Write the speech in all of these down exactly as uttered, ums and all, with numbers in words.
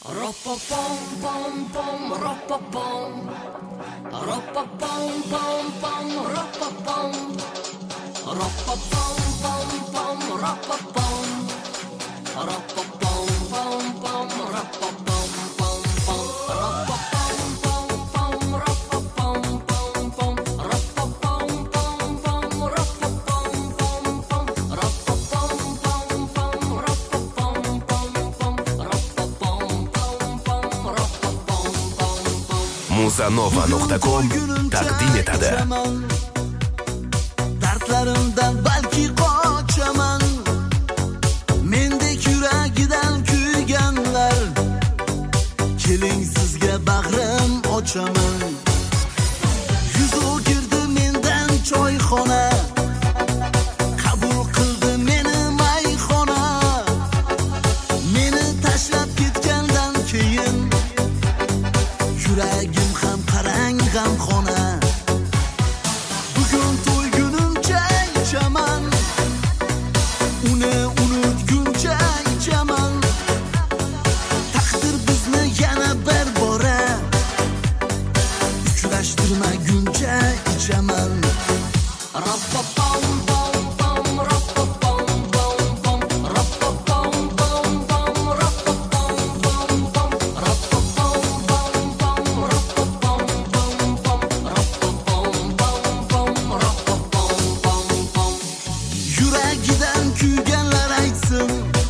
Muzanova nuqta com taqdim etadi. Dardlarimdan balki qochaman, mendek yuragidan kuyganlar, keling sizga bag'rim ochaman. Yuz o'girdi mendan choyxona, qabul qildi meni mayxona. Meni tashlab ketgandan keyin yuragim ham qarang g'amxona. Bugun to'ygunimcha ichaman, uni unutguncha ichaman. Taqdir bizni yana bir bora uchrashtirmaguncha ichaman. Rappapam pam pam rappapam pam pam rappapam pam pam rappapam pam pam rappapam pam pam rappapam pam pam rappapam pam pam rappapam pam pam. Yuragidan kuyganlar aytsin,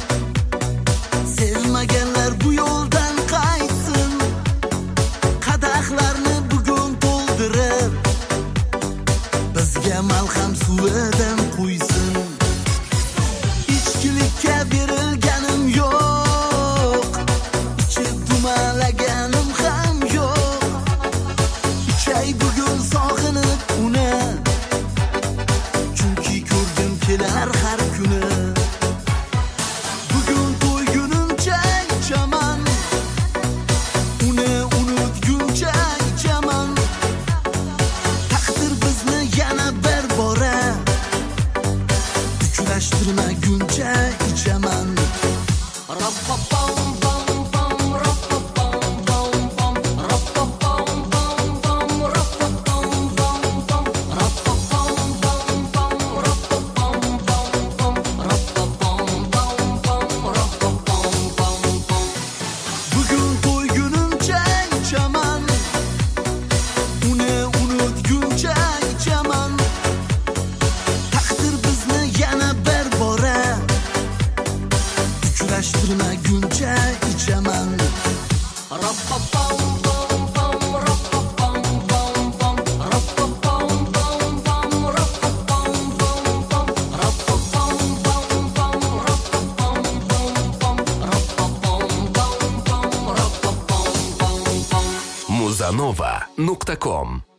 sevmaganlar bu yo'ldan qaytsin. Qadahlarni bugun to'ldirib, bizga malham suvidan quysin. Ichkilikka berilganim yo'q, ichib dumalaganim ham yo'q. Ichay bugun sog'inib uni, chunki ko'rgim kelar har kuni. Bugun to'ygunimcha ichaman, uni unutguncha ichaman. Taqdir bizni yana bir bora uchrashtirmaguncha ichaman. Rappapam pam pam rappapam pam pam rappapam pam pam rappapam pam pam rappapam pam pam rappapam pam pam rappapam pam pam rappapam pam pam. Bugun to'ygunimcha ichaman, uni unutguncha ichaman. Taqdir bizni yana bir bora uchrashtirmaguncha ichaman. Rappapam pam pam rappapam pam pam rappapam pam pam rappapam pam pam rappapam pam pam rappapam pam pam rappapam pam pam rappapam pam pam. Muzanova nuqta com